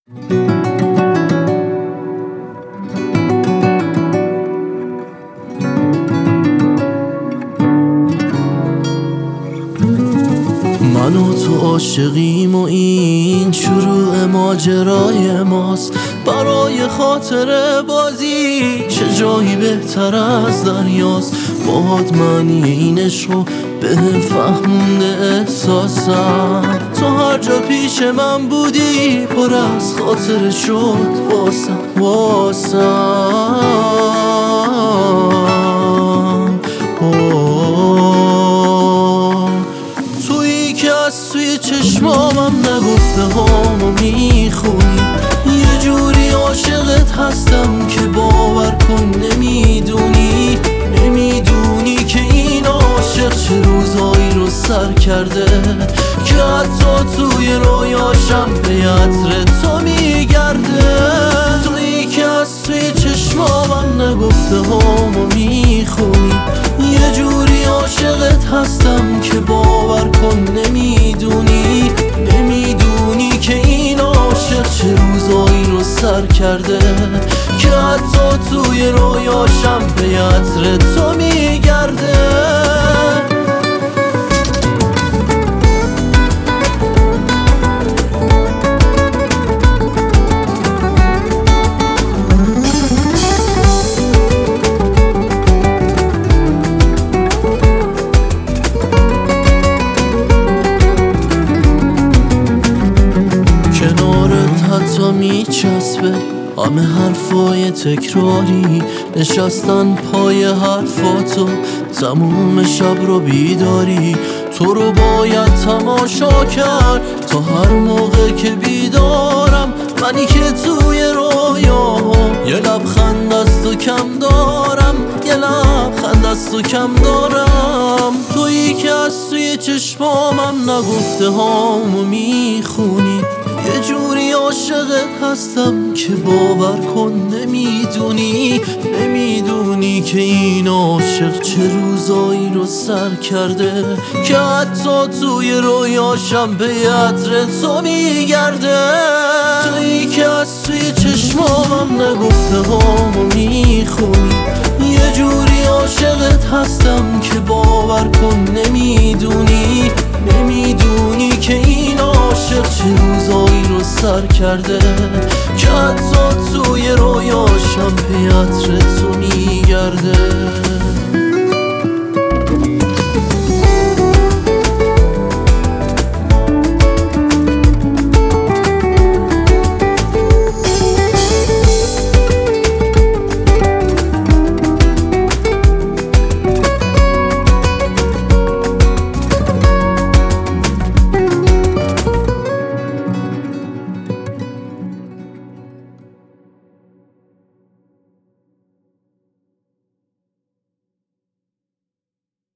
من و تو عاشقیم و این شروع ماجرای ماست. برای خاطر بازی چه جایی بهتر از دریاست. باهات معنی این عشقو بهم فهمونده احساسم. تو هر جا پیش من بودی پر از خاطر شد واسم. تویی که از توی چشمامم نگفته هامو میخونی. یه جوری عاشقت هستم که باور کن نمیدونی که این عاشق چه روزایی رو سر کرده که حتی توی رویاشم به عطر تو میگرده. تویی که از توی چشمامم نگفته هامو میخونی. یه جوری عاشقت هستم که باور کن نمیدونی که این عاشق چه روزایی رو سر کرده که حتی توی رویاشم به عطر تو میگرده. حتی میچسبه همه حرفای تکراری. نشستن پای حرفاتو تموم شب رو بیداری. تو رو باید تماشا کرد تا هر موقع که بیدارم. منی که توی رویاها یه لبخند از تو کم دارم، یه لبخند از تو کم دارم. تویی که از توی چشمامم نگفته هامو میخونی. یه جوری عاشقت هستم که باور کن نمیدونی که این عاشق چه روزایی رو سر کرده که حتی توی رویاشم به عطر تو میگرده. تویی که از توی چشمامم نگفته هامو میخونی. یه جوری عاشقت هستم که باور کن نمیدونی که این عاشق چه روزایی رو سر کرده که حتی توی رویاشم به عطر تو میگرده.